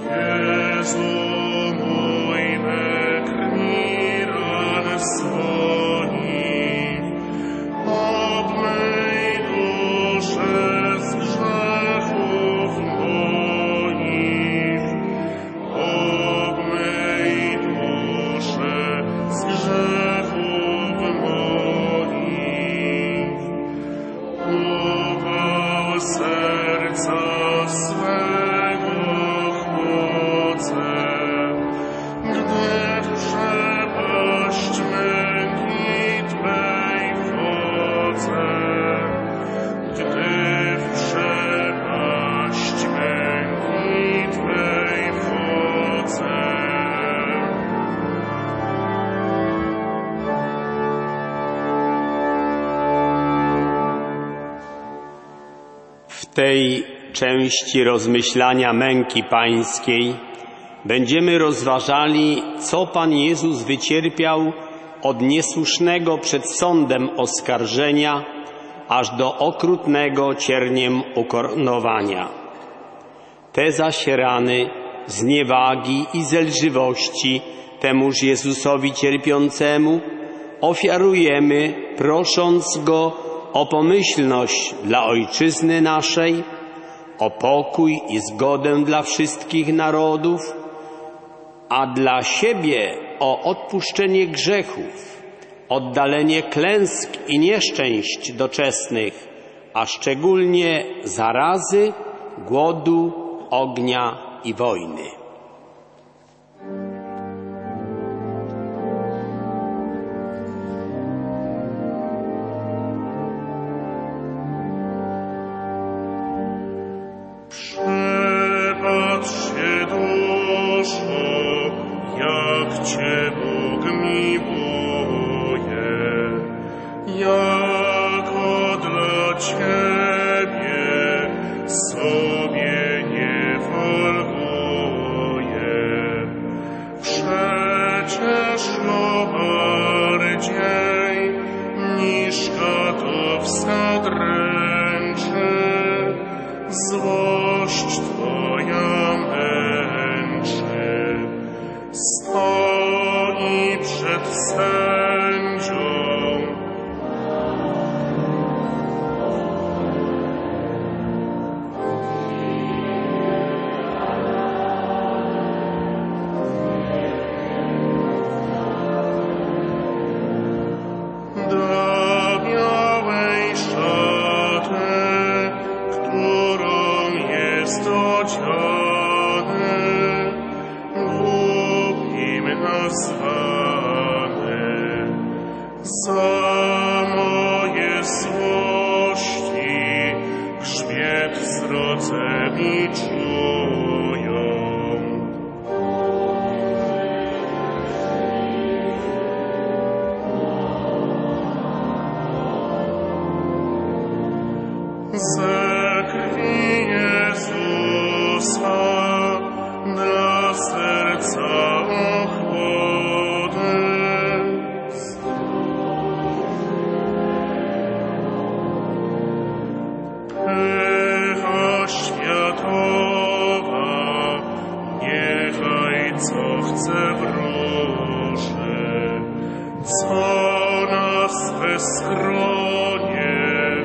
W tej części rozmyślania męki pańskiej będziemy rozważali, co Pan Jezus wycierpiał od niesłusznego przed sądem oskarżenia, aż do okrutnego cierniem ukoronowania. Te zaś rany zniewagi i zelżywości temuż Jezusowi cierpiącemu ofiarujemy, prosząc Go o pomyślność dla Ojczyzny naszej, o pokój i zgodę dla wszystkich narodów, a dla siebie o odpuszczenie grzechów, oddalenie klęsk i nieszczęść doczesnych, a szczególnie zarazy, głodu, ognia i wojny. Cię Bóg miłuje, jako dla Ciebie sobie nie folguje. Przecież no bardziej niż katowska dręczy, złość Twoja męczy. Stoi przed sędzią. Do białej szaty, którą jest odziany, nazwany za moje złości, grzbiet wzrodze mi czują. Ze krwi Jezusa dla serca chce wróży, co nas weskronie.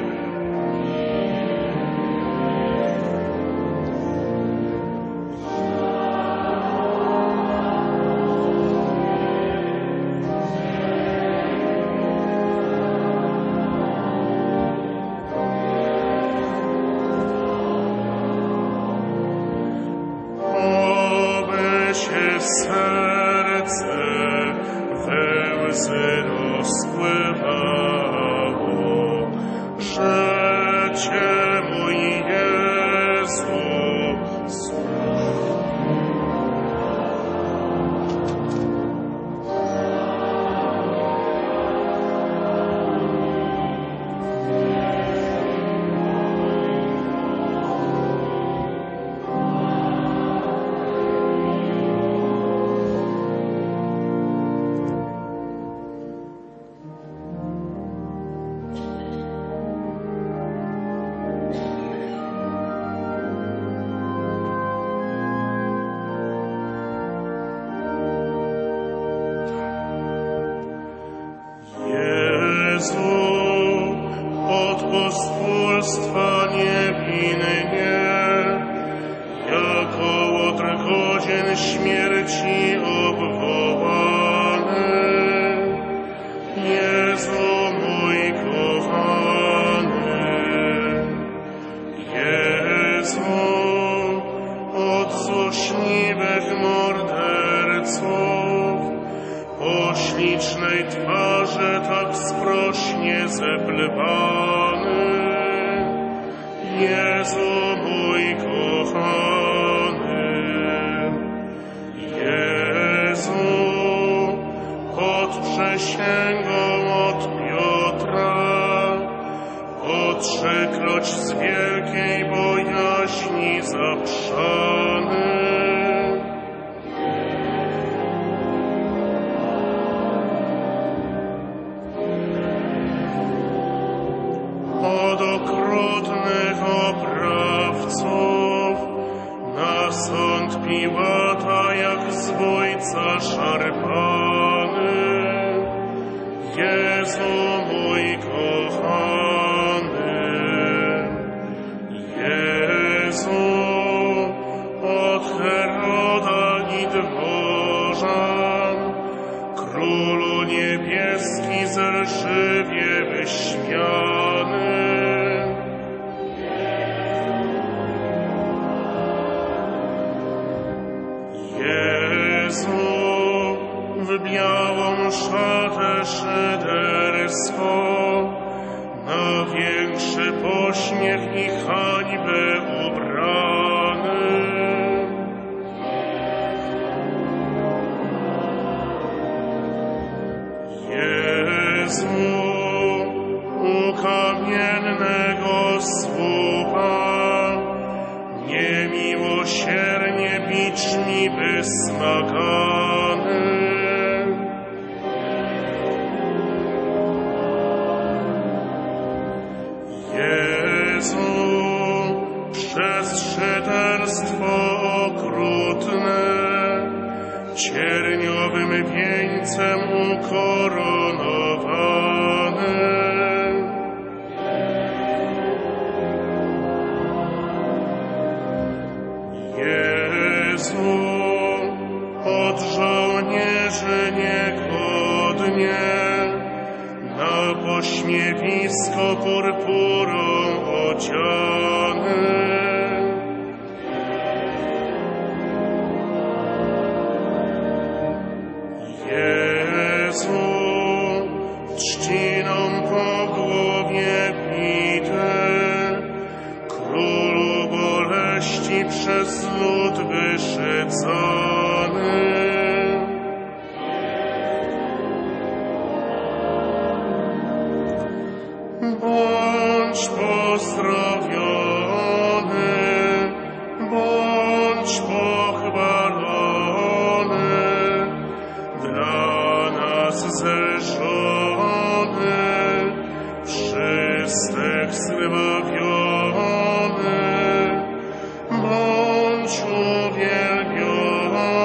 Serce we łzy rozpływało, że Cię, mój Jezu, godzien śmierci obwołany. Jezu mój kochany, Jezu, od złośliwych morderców, po ślicznej twarzy tak sprośnie zeplewany. Jezu mój kochany, Jezu, pod przysięgą od Piotra, po trzykroć z wielkiej bojaźni zaprzany. Od okrutnych oprawców, na sąd Piłata jak zbójca szarpany. Jezu mój kochany, Jezu, od Heroda i dworzan, Królu niebieski zelżywie wyśmiany. Jezu, w białą szatę szyderską, na większy pośmiech i hańbę ubrany. Jezu, u kamiennego słupa, niemiłosiernie biczmi wysmakany. Jezu, przez szyderstwo okrutne, cierniowym wieńcem ukoronowany. Jezu, od żołnierzy niegodnie, na pośmiewisko purpurą odziany. Jezu, trzciną po głowie bity, Królu boleści przez lud wyszydzony. Bądź pozdrowiony, bądź pochwalony, dla nas zelżony, wszystek zbawiony. Bądź uwielbiony.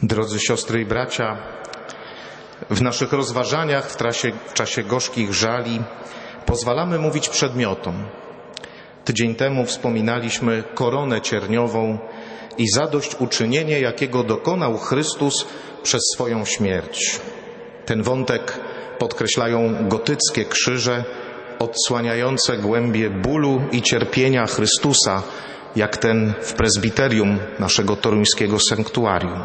Drodzy siostry i bracia, w naszych rozważaniach w czasie gorzkich żali pozwalamy mówić przedmiotom. Tydzień temu wspominaliśmy koronę cierniową i zadośćuczynienie, jakiego dokonał Chrystus przez swoją śmierć. Ten wątek podkreślają gotyckie krzyże odsłaniające głębie bólu i cierpienia Chrystusa, jak ten w prezbiterium naszego toruńskiego sanktuarium.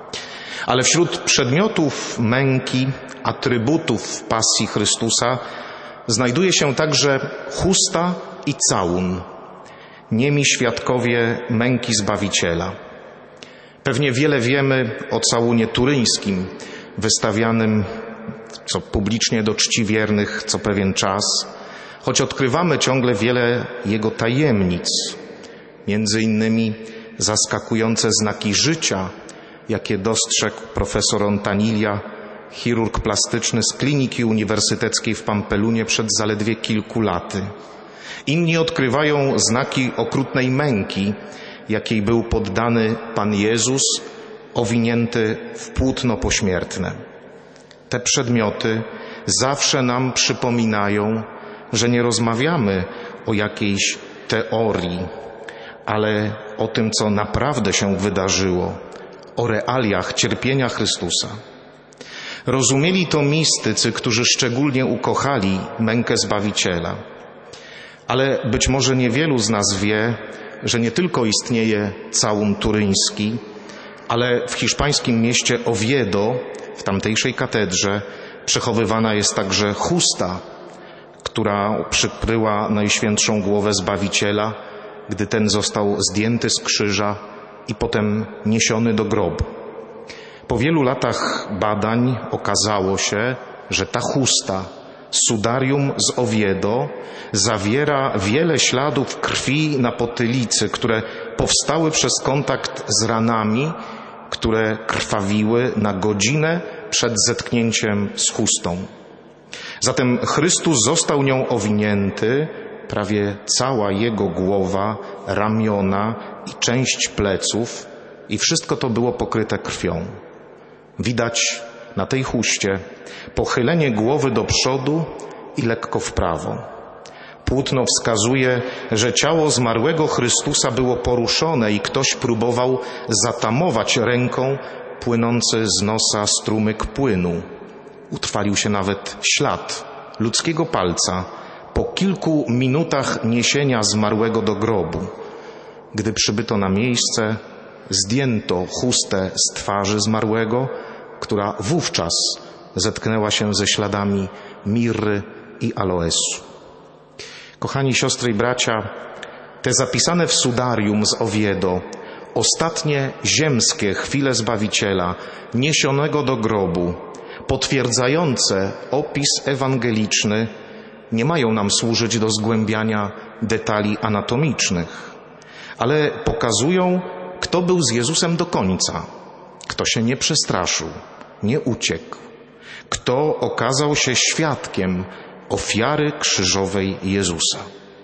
Ale wśród przedmiotów męki, atrybutów pasji Chrystusa znajduje się także chusta i całun, niemi świadkowie męki Zbawiciela. Pewnie wiele wiemy o całunie turyńskim, wystawianym co publicznie do czci wiernych co pewien czas, choć odkrywamy ciągle wiele jego tajemnic, między innymi zaskakujące znaki życia, jakie dostrzegł profesor Ontanilla, chirurg plastyczny z Kliniki Uniwersyteckiej w Pampelunie przed zaledwie kilku laty. Inni odkrywają znaki okrutnej męki, jakiej był poddany Pan Jezus, owinięty w płótno pośmiertne. Te przedmioty zawsze nam przypominają, że nie rozmawiamy o jakiejś teorii, ale o tym, co naprawdę się wydarzyło, o realiach cierpienia Chrystusa. Rozumieli to mistycy, którzy szczególnie ukochali mękę Zbawiciela. Ale być może niewielu z nas wie, że nie tylko istnieje całun turyński, ale w hiszpańskim mieście Oviedo, w tamtejszej katedrze, przechowywana jest także chusta, która przykryła Najświętszą głowę Zbawiciela, gdy ten został zdjęty z krzyża i potem niesiony do grobu. Po wielu latach badań okazało się, że ta chusta, sudarium z Oviedo, zawiera wiele śladów krwi na potylicy, które powstały przez kontakt z ranami, które krwawiły na godzinę przed zetknięciem z chustą. Zatem Chrystus został nią owinięty, prawie cała Jego głowa, ramiona i część pleców, i wszystko to było pokryte krwią. Widać na tej chuście pochylenie głowy do przodu i lekko w prawo. Płótno wskazuje, że ciało zmarłego Chrystusa było poruszone i ktoś próbował zatamować ręką płynący z nosa strumyk płynu. Utrwalił się nawet ślad ludzkiego palca po kilku minutach niesienia zmarłego do grobu. Gdy przybyto na miejsce, zdjęto chustę z twarzy zmarłego, która wówczas zetknęła się ze śladami mirry i aloesu. Kochani siostry i bracia, te zapisane w sudarium z Oviedo, ostatnie ziemskie chwile Zbawiciela, niesionego do grobu, potwierdzające opis ewangeliczny, nie mają nam służyć do zgłębiania detali anatomicznych, ale pokazują, kto był z Jezusem do końca, kto się nie przestraszył, nie uciekł, kto okazał się świadkiem ofiary krzyżowej Jezusa.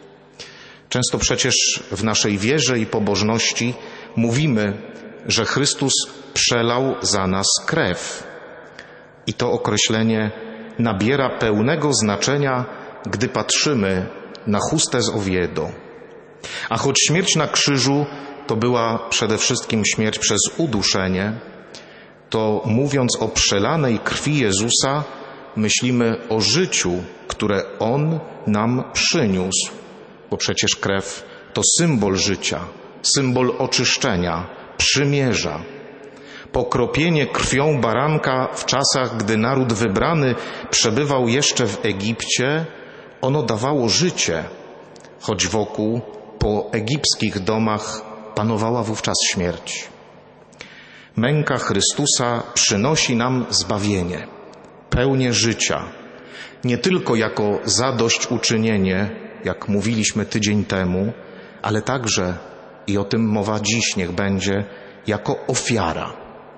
Często przecież w naszej wierze i pobożności mówimy, że Chrystus przelał za nas krew. I to określenie nabiera pełnego znaczenia, gdy patrzymy na chustę z Oviedo. A choć śmierć na krzyżu to była przede wszystkim śmierć przez uduszenie, to mówiąc o przelanej krwi Jezusa, myślimy o życiu, które On nam przyniósł, bo przecież krew to symbol życia, symbol oczyszczenia, przymierza. Pokropienie krwią baranka w czasach, gdy naród wybrany przebywał jeszcze w Egipcie, ono dawało życie, choć wokół po egipskich domach panowała wówczas śmierć. Męka Chrystusa przynosi nam zbawienie, pełnię życia, nie tylko jako zadośćuczynienie, jak mówiliśmy tydzień temu, ale także, i o tym mowa dziś niech będzie, jako ofiara.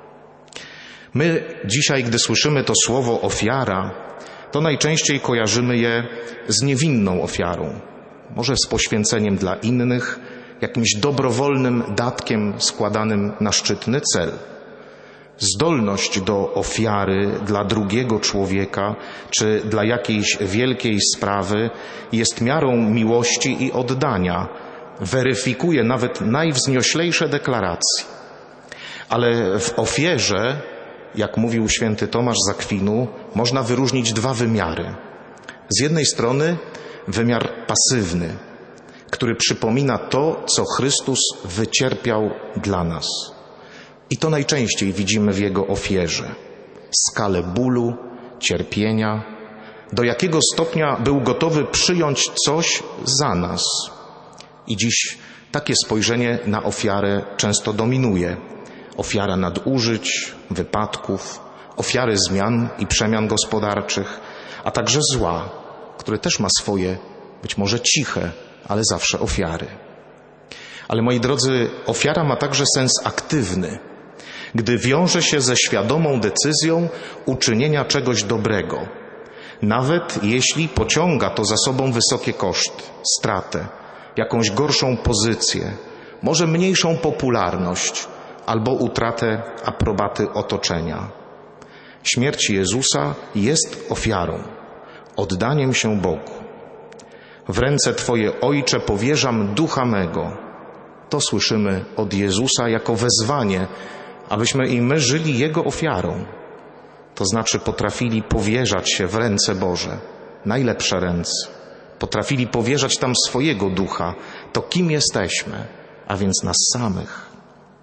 My dzisiaj, gdy słyszymy to słowo ofiara, to najczęściej kojarzymy je z niewinną ofiarą, może z poświęceniem dla innych, jakimś dobrowolnym datkiem składanym na szczytny cel. Zdolność do ofiary dla drugiego człowieka czy dla jakiejś wielkiej sprawy jest miarą miłości i oddania, weryfikuje nawet najwznioślejsze deklaracje. Ale w ofierze, jak mówił święty Tomasz z Akwinu, można wyróżnić dwa wymiary. Z jednej strony wymiar pasywny, który przypomina to, co Chrystus wycierpiał dla nas. I to najczęściej widzimy w Jego ofierze. Skalę bólu, cierpienia, do jakiego stopnia był gotowy przyjąć coś za nas. I dziś takie spojrzenie na ofiarę często dominuje. Ofiara nadużyć, wypadków, ofiary zmian i przemian gospodarczych, a także zła, które też ma swoje, być może ciche, ale zawsze ofiary. Ale moi drodzy, ofiara ma także sens aktywny, gdy wiąże się ze świadomą decyzją uczynienia czegoś dobrego, nawet jeśli pociąga to za sobą wysokie koszty, stratę, jakąś gorszą pozycję, może mniejszą popularność albo utratę aprobaty otoczenia. Śmierć Jezusa jest ofiarą, oddaniem się Bogu. W ręce Twoje, Ojcze, powierzam ducha mego. To słyszymy od Jezusa jako wezwanie, abyśmy i my żyli Jego ofiarą. To znaczy potrafili powierzać się w ręce Boże, najlepsze ręce. Potrafili powierzać tam swojego ducha, to kim jesteśmy, a więc nas samych.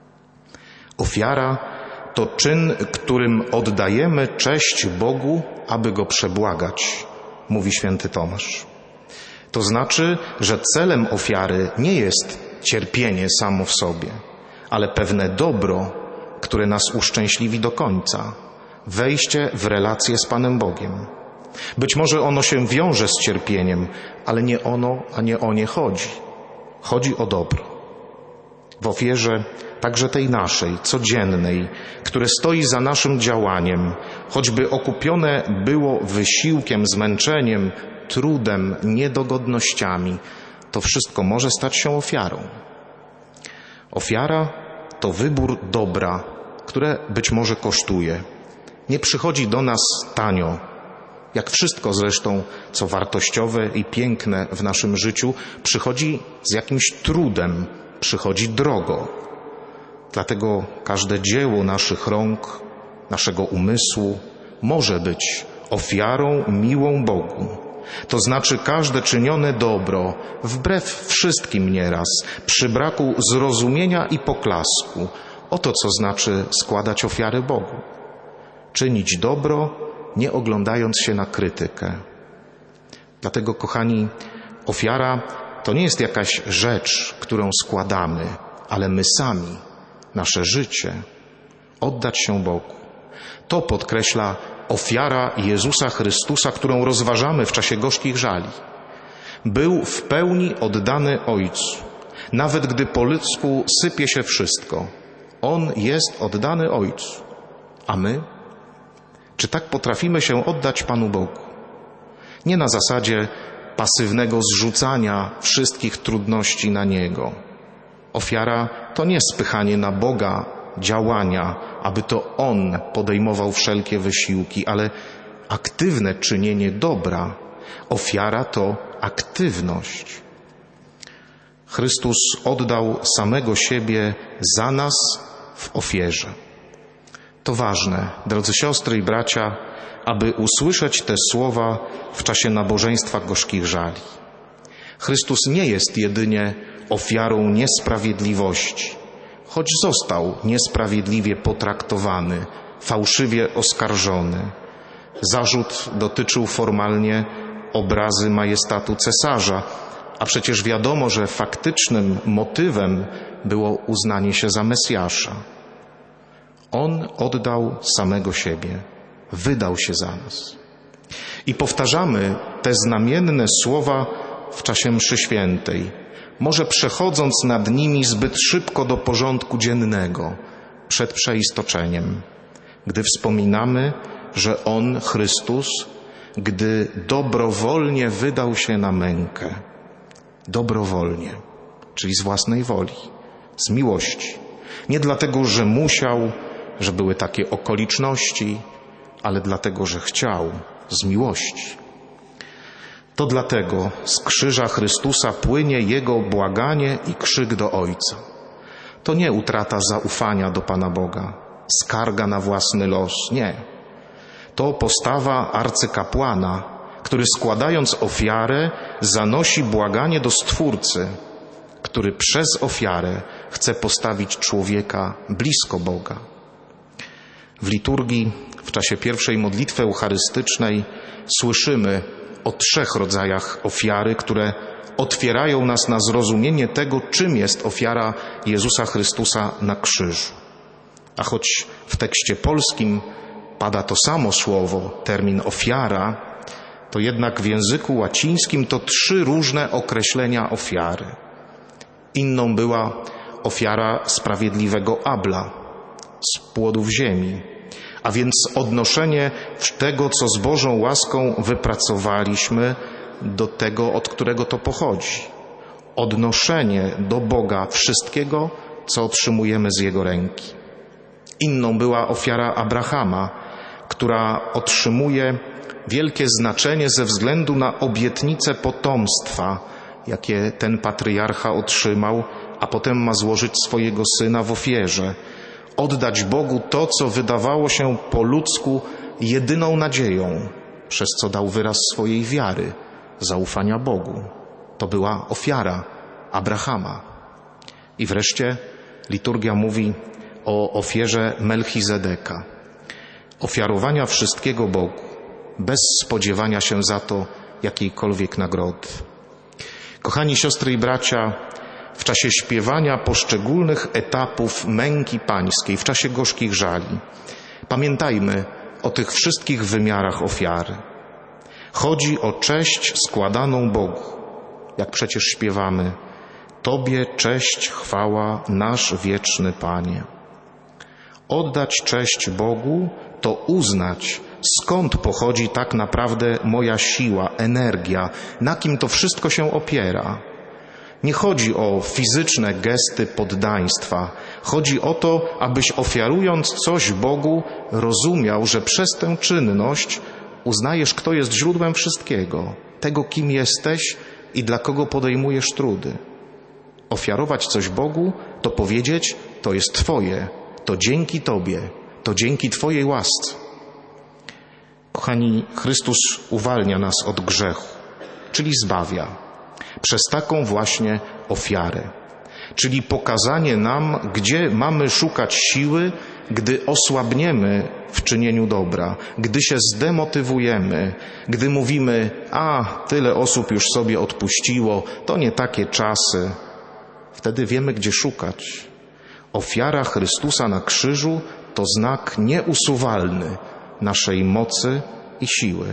Ofiara to czyn, którym oddajemy cześć Bogu, aby Go przebłagać, mówi święty Tomasz. To znaczy, że celem ofiary nie jest cierpienie samo w sobie, ale pewne dobro, które nas uszczęśliwi do końca, wejście w relację z Panem Bogiem. Być może ono się wiąże z cierpieniem, ale nie ono, a nie o nie chodzi. Chodzi o dobro. W ofierze, także tej naszej, codziennej, które stoi za naszym działaniem, choćby okupione było wysiłkiem, zmęczeniem, trudem, niedogodnościami, to wszystko może stać się ofiarą. Ofiara to wybór dobra, które być może kosztuje. Nie przychodzi do nas tanio. Jak wszystko zresztą, co wartościowe i piękne w naszym życiu, przychodzi z jakimś trudem, przychodzi drogo. Dlatego każde dzieło naszych rąk, naszego umysłu może być ofiarą miłą Bogu. To znaczy każde czynione dobro, wbrew wszystkim nieraz, przy braku zrozumienia i poklasku. Oto co znaczy składać ofiary Bogu. Czynić dobro, nie oglądając się na krytykę. Dlatego, kochani, ofiara to nie jest jakaś rzecz, którą składamy, ale my sami, nasze życie, oddać się Bogu. To podkreśla ofiara Jezusa Chrystusa, którą rozważamy w czasie gorzkich żali. Był w pełni oddany Ojcu, nawet gdy po ludzku sypie się wszystko. On jest oddany Ojcu. A my? Czy tak potrafimy się oddać Panu Bogu? Nie na zasadzie pasywnego zrzucania wszystkich trudności na Niego. Ofiara to nie spychanie na Boga działania, aby to On podejmował wszelkie wysiłki, ale aktywne czynienie dobra. Ofiara to aktywność. Chrystus oddał samego siebie za nas w ofierze. To ważne, drodzy siostry i bracia, aby usłyszeć te słowa w czasie nabożeństwa gorzkich żali. Chrystus nie jest jedynie ofiarą niesprawiedliwości, choć został niesprawiedliwie potraktowany, fałszywie oskarżony. Zarzut dotyczył formalnie obrazy majestatu cesarza, a przecież wiadomo, że faktycznym motywem było uznanie się za Mesjasza. On oddał samego siebie, wydał się za nas. I powtarzamy te znamienne słowa w czasie mszy świętej, może przechodząc nad nimi zbyt szybko do porządku dziennego, przed przeistoczeniem, gdy wspominamy, że On, Chrystus, gdy dobrowolnie wydał się na mękę, dobrowolnie, czyli z własnej woli, z miłości, nie dlatego, że musiał, że były takie okoliczności, ale dlatego, że chciał, z miłości. To dlatego z krzyża Chrystusa płynie Jego błaganie i krzyk do Ojca. To nie utrata zaufania do Pana Boga, skarga na własny los, nie. To postawa arcykapłana, który składając ofiarę zanosi błaganie do Stwórcy, który przez ofiarę chce postawić człowieka blisko Boga. W liturgii, w czasie pierwszej modlitwy eucharystycznej słyszymy o 3 rodzajach ofiary, które otwierają nas na zrozumienie tego, czym jest ofiara Jezusa Chrystusa na krzyżu. A choć w tekście polskim pada to samo słowo, termin ofiara, to jednak w języku łacińskim to 3 różne określenia ofiary. Inną była ofiara sprawiedliwego Abla z płodów ziemi, a więc odnoszenie tego, co z Bożą łaską wypracowaliśmy, do tego, od którego to pochodzi. Odnoszenie do Boga wszystkiego, co otrzymujemy z Jego ręki. Inną była ofiara Abrahama, która otrzymuje wielkie znaczenie ze względu na obietnicę potomstwa, jakie ten patriarcha otrzymał, a potem ma złożyć swojego syna w ofierze. Oddać Bogu to, co wydawało się po ludzku jedyną nadzieją, przez co dał wyraz swojej wiary, zaufania Bogu. To była ofiara Abrahama. I wreszcie liturgia mówi o ofierze Melchizedeka. Ofiarowania wszystkiego Bogu, bez spodziewania się za to jakiejkolwiek nagrody. Kochani siostry i bracia, w czasie śpiewania poszczególnych etapów męki pańskiej, w czasie gorzkich żali, pamiętajmy o tych wszystkich wymiarach ofiary. Chodzi o cześć składaną Bogu, jak przecież śpiewamy: Tobie cześć, chwała, nasz wieczny Panie. Oddać cześć Bogu to uznać, skąd pochodzi tak naprawdę moja siła, energia, na kim to wszystko się opiera. Nie chodzi o fizyczne gesty poddaństwa. Chodzi o to, abyś ofiarując coś Bogu rozumiał, że przez tę czynność uznajesz, kto jest źródłem wszystkiego, tego, kim jesteś i dla kogo podejmujesz trudy. Ofiarować coś Bogu to powiedzieć: to jest Twoje, to dzięki Tobie, to dzięki Twojej łasce. Kochani, Chrystus uwalnia nas od grzechu, czyli zbawia, przez taką właśnie ofiarę, czyli pokazanie nam, gdzie mamy szukać siły, gdy osłabniemy w czynieniu dobra, gdy się zdemotywujemy, gdy mówimy: a, tyle osób już sobie odpuściło, to nie takie czasy. Wtedy wiemy, gdzie szukać. Ofiara Chrystusa na krzyżu to znak nieusuwalny naszej mocy i siły.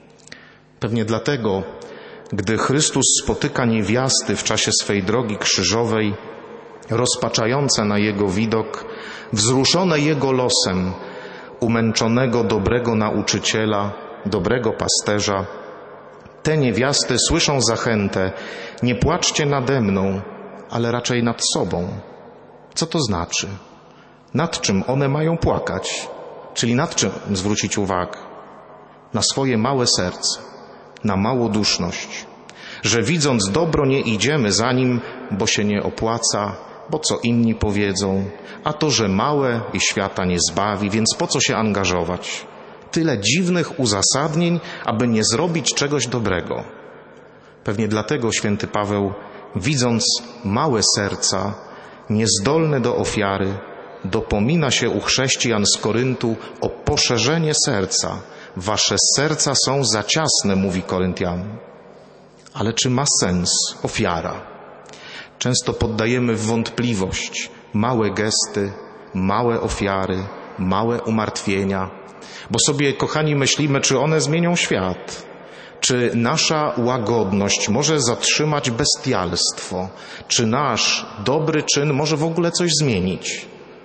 Pewnie dlatego, gdy Chrystus spotyka niewiasty w czasie swej drogi krzyżowej, rozpaczające na Jego widok, wzruszone Jego losem, umęczonego dobrego nauczyciela, dobrego pasterza, te niewiasty słyszą zachętę: nie płaczcie nade mną, ale raczej nad sobą. Co to znaczy? Nad czym one mają płakać? Czyli nad czym zwrócić uwagę? Na swoje małe serce, na małoduszność, że widząc dobro nie idziemy za nim, bo się nie opłaca, bo co inni powiedzą, a to, że małe i świata nie zbawi, więc po co się angażować? Tyle dziwnych uzasadnień, aby nie zrobić czegoś dobrego. Pewnie dlatego święty Paweł, widząc małe serca, niezdolne do ofiary, dopomina się u chrześcijan z Koryntu o poszerzenie serca. Wasze serca są za ciasne, mówi Koryntianom. Ale czy ma sens ofiara? Często poddajemy w wątpliwość małe gesty, małe ofiary, małe umartwienia, bo sobie, kochani, myślimy, czy one zmienią świat, czy nasza łagodność może zatrzymać bestialstwo, czy nasz dobry czyn może w ogóle coś zmienić.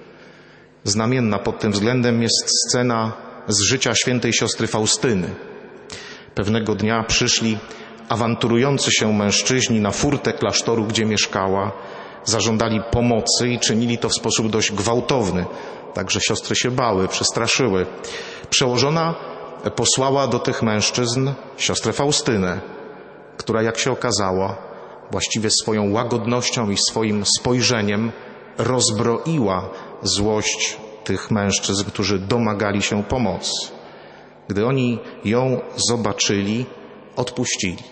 Znamienna pod tym względem jest scena z życia świętej siostry Faustyny. Pewnego dnia przyszli awanturujący się mężczyźni na furtę klasztoru, gdzie mieszkała, zażądali pomocy i czynili to w sposób dość gwałtowny. także siostry się bały, przestraszyły. Przełożona posłała do tych mężczyzn siostrę Faustynę, która, jak się okazało, właściwie swoją łagodnością i swoim spojrzeniem rozbroiła złość tych mężczyzn, którzy domagali się pomocy. Gdy oni ją zobaczyli, odpuścili.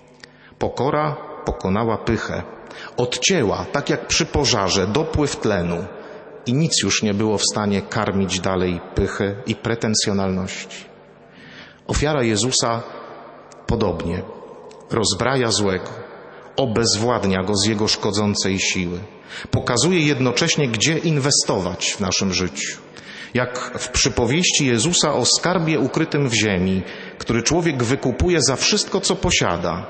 Pokora pokonała pychę, odcięła, tak jak przy pożarze, dopływ tlenu i nic już nie było w stanie karmić dalej pychy i pretensjonalności. Ofiara Jezusa podobnie rozbraja złego, obezwładnia go z jego szkodzącej siły. Pokazuje jednocześnie, gdzie inwestować w naszym życiu. Jak w przypowieści Jezusa o skarbie ukrytym w ziemi, który człowiek wykupuje za wszystko, co posiada.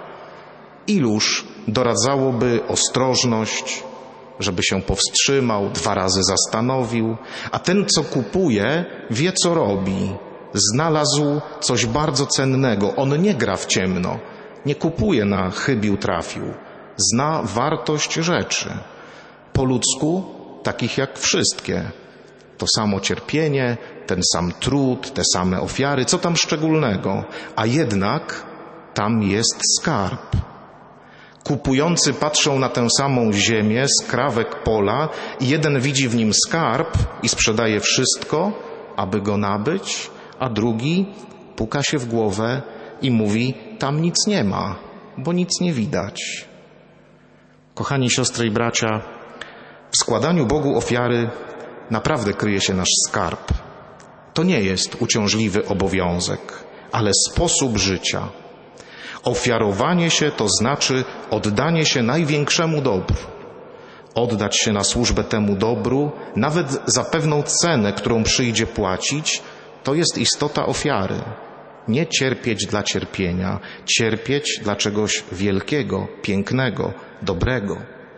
Iluż doradzałoby ostrożność, żeby się powstrzymał, 2 razy zastanowił, a ten, co kupuje, wie, co robi. Znalazł coś bardzo cennego. On nie gra w ciemno, nie kupuje na chybił trafił. Zna wartość rzeczy. Po ludzku takich jak wszystkie. To samo cierpienie, ten sam trud, te same ofiary, co tam szczególnego? A jednak tam jest skarb. Kupujący patrzą na tę samą ziemię, skrawek pola i jeden widzi w nim skarb i sprzedaje wszystko, aby go nabyć, a drugi puka się w głowę i mówi, tam nic nie ma, bo nic nie widać. Kochani siostry i bracia, w składaniu Bogu ofiary naprawdę kryje się nasz skarb. To nie jest uciążliwy obowiązek, ale sposób życia. Ofiarowanie się to znaczy oddanie się największemu dobru. Oddać się na służbę temu dobru, nawet za pewną cenę, którą przyjdzie płacić, to jest istota ofiary. Nie cierpieć dla cierpienia, cierpieć dla czegoś wielkiego, pięknego, dobrego.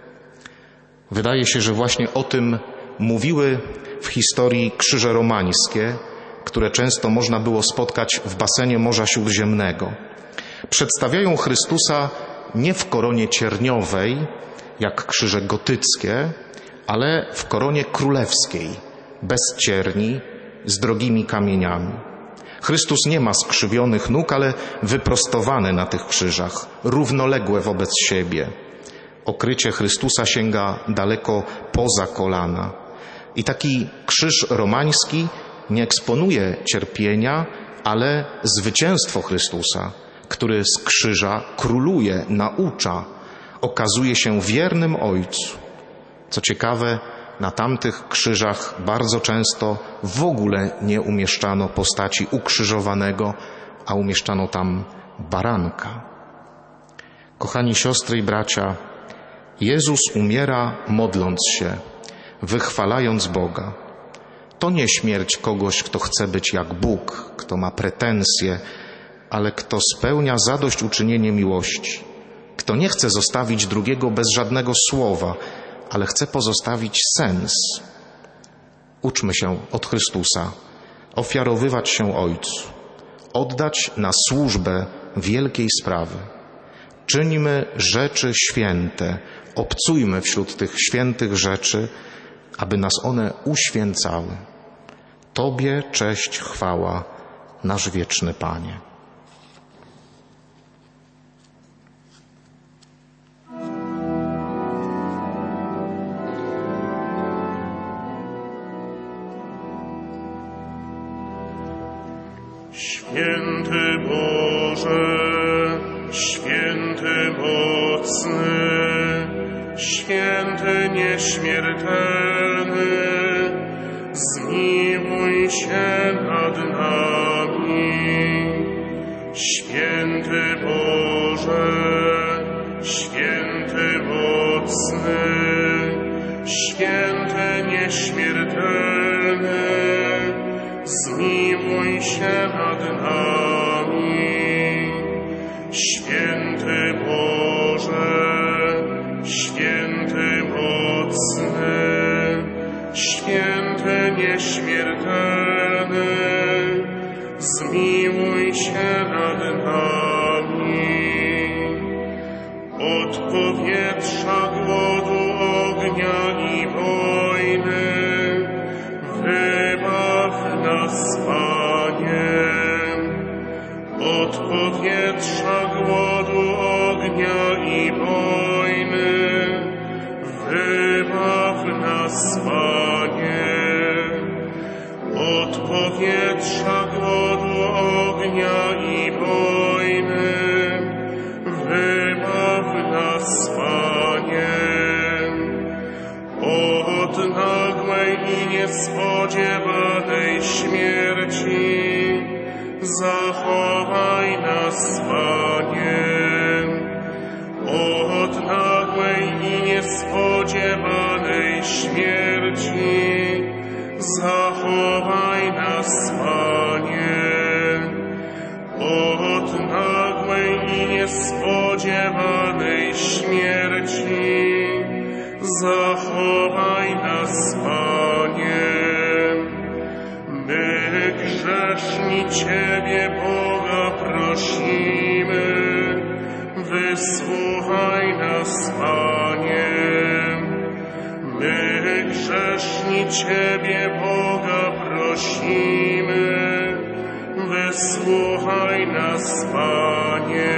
Wydaje się, że właśnie o tym mówiły w historii krzyże romańskie, które często można było spotkać w basenie Morza Śródziemnego. Przedstawiają Chrystusa nie w koronie cierniowej, jak krzyże gotyckie, ale w koronie królewskiej, bez cierni, z drogimi kamieniami. Chrystus nie ma skrzywionych nóg, ale wyprostowane na tych krzyżach, równoległe wobec siebie. Okrycie Chrystusa sięga daleko poza kolana. I taki krzyż romański nie eksponuje cierpienia, ale zwycięstwo Chrystusa, który z krzyża króluje, naucza, okazuje się wiernym Ojcu. Co ciekawe, na tamtych krzyżach bardzo często w ogóle nie umieszczano postaci ukrzyżowanego, a umieszczano tam baranka. Kochani siostry i bracia, Jezus umiera modląc się, wychwalając Boga. To nie śmierć kogoś, kto chce być jak Bóg, kto ma pretensje, ale kto spełnia zadośćuczynienie miłości. Kto nie chce zostawić drugiego bez żadnego słowa, ale chce pozostawić sens. Uczmy się od Chrystusa, ofiarowywać się Ojcu, oddać na służbę wielkiej sprawy. Czyńmy rzeczy święte, obcujmy wśród tych świętych rzeczy, aby nas one uświęcały. Tobie cześć, chwała, nasz wieczny Panie. Święty Boże, święty mocny, święty nieśmiertelny, zmiłuj się nad nami. Święty Boże, święty mocny, święty nieśmiertelny, zmiłuj się nad nami. Święty Boże, święty mocny, święty nieśmiertelny, zmiłuj się nad nami. Od powietrza, głodu, ognia i wojny powietrza, głodu, ognia i wojny. Wybaw nas, Panie, od powietrza, głodu, ognia i wojny. Wybaw nas, Panie, od nagłej i niespodziewanej śmierci. Zachowaj nas, Panie, od nagłej i niespodziewanej śmierci. Zachowaj nas, Panie, od nagłej i niespodziewanej śmierci. Zachowaj nas, Panie. My grzeszni Ciebie, Boga, prosimy, wysłuchaj nas, Panie. My grzeszni Ciebie, Boga, prosimy, wysłuchaj nas, Panie.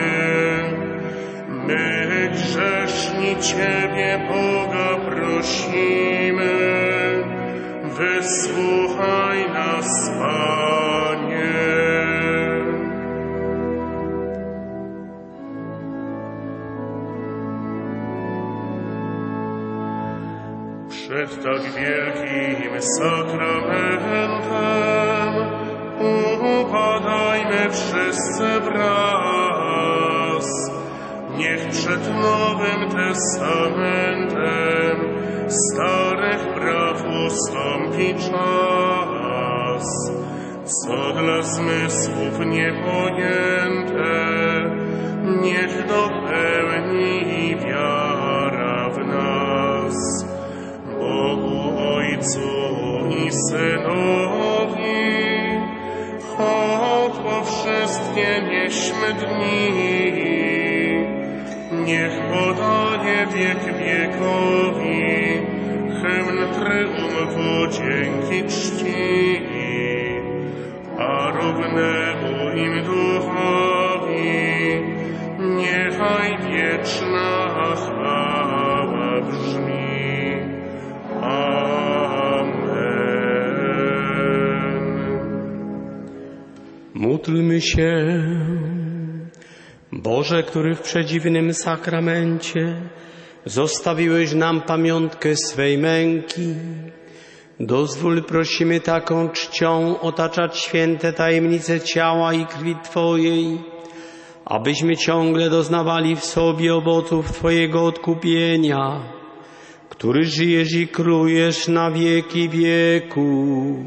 My grzeszni Ciebie, Boga, prosimy, wysłuchaj nas, Panie. Przed tak wielkim sakramentem upadajmy wszyscy wraz. Niech przed Nowym Testamentem starych praw ustąpi czas, co dla zmysłów niepojęte, niech dopełni wiara w nas. Bogu Ojcu i Synowi, choć po wszystkie nieśmy dni, niech podaje wiek wiekowi hymn tryumfu dzięki czci, a równemu im duchowi niechaj wieczna chwała brzmi. Amen. Módlmy się. Boże, który w przedziwnym sakramencie zostawiłeś nam pamiątkę swej męki, dozwól, prosimy, taką czcią otaczać święte tajemnice ciała i krwi Twojej, abyśmy ciągle doznawali w sobie owoców Twojego odkupienia, który żyjesz i królujesz na wieki wieków.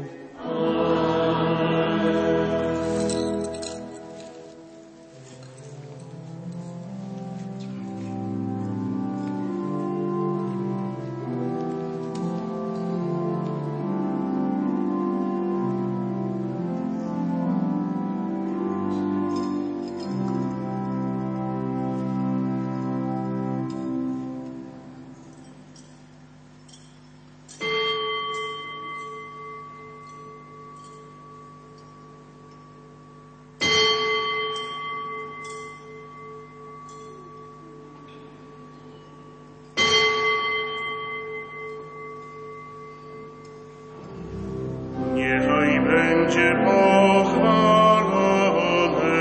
Niechaj będzie pochwalony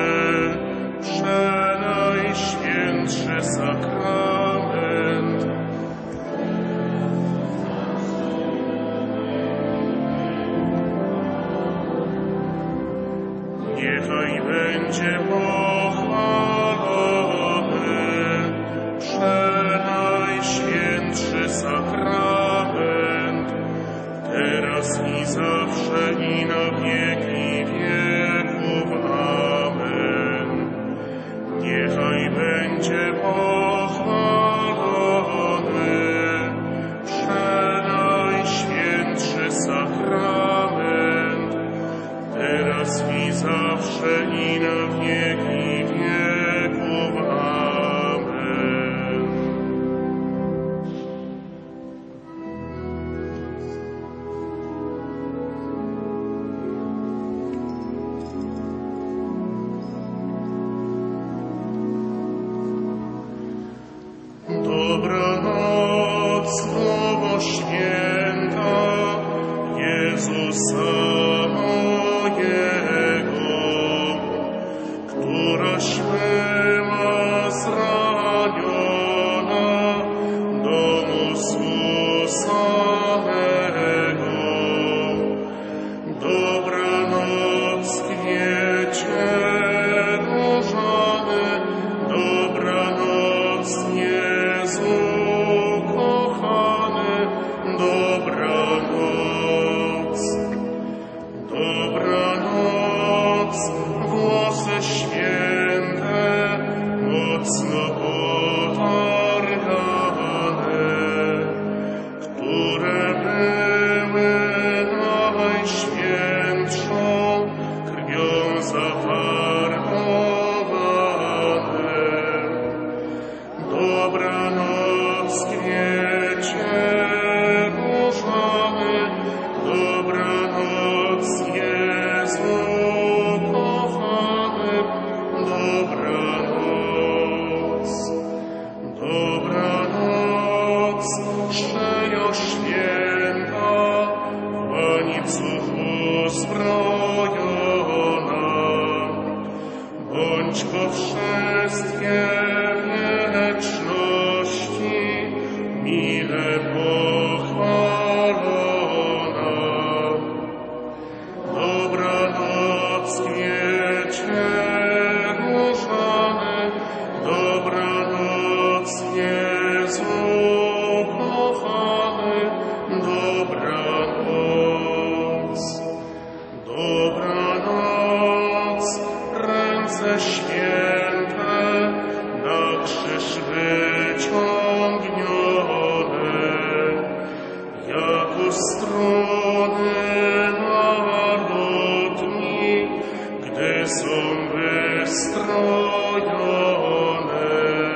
przenajświętszy sakrament. Niechaj będzie pochwalony przenajświętszy sakrament, teraz i zawsze i na wieki wieków. Dobranoc, Słowo Święta Jezusa mojego, któraś była zraniona do mózgu samego. Dobranoc, kwiecie różany, dobranoc, Jezu kochany, dobranoc. Dobranoc, włosy święte, mocno potargane, które były najświętszą krwią zafarbowane. Dobranoc, kwiecie różany, dobranoc, Jezu kochany, dobranoc. Dobranoc, szyjo święta, w łańcuchu zbrojona, bądź po wszystkie wieczności mile pochwalona. Dobranoc, kwiecie różany, dobranoc, Jezu kochany, dobranoc. Dobranoc, ręce święte, na krzyż wyciągnione, jako struny marnotni, gdy są wystrojone.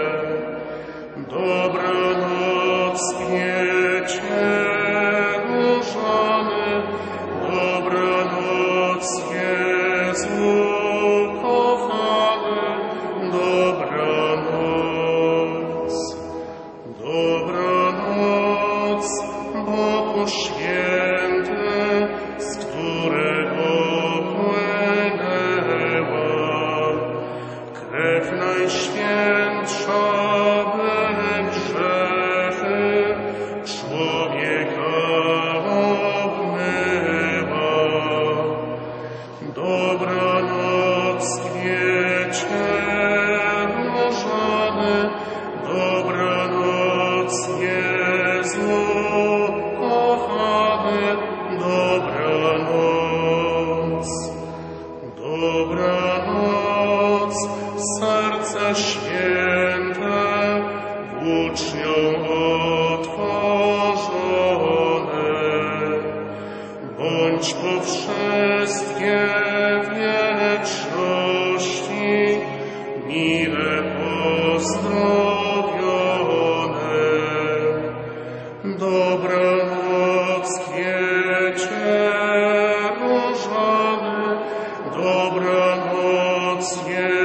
Dobranoc, kwiecie różany, dobranoc, Jezu kochany, dobranoc. Dobranoc, Bogu święty, z którego płynęła krew najświętsza, by grzechy człowieka obmyła. Dobranoc, kwiecie różany, dobranoc, Jezu kochany, dobranoc. Dobranoc, serce święte, włócznią otworzone, bądź po wszystkie wieczności mile pozdrowione. Dobranoc, kwiecie różany, dobranoc,